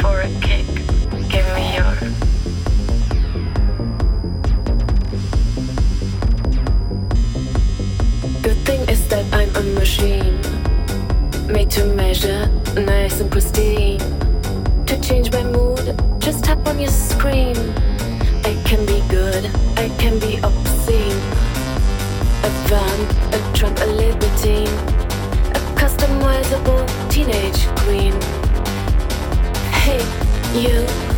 for a kick. Give me your. Good thing is that I'm a machine, made to measure, nice and pristine. To change my mood, just tap on your screen. I can be good, I can be obscene. A vamp, a trump, a libertine, a customizable teenage queen. Hey, you.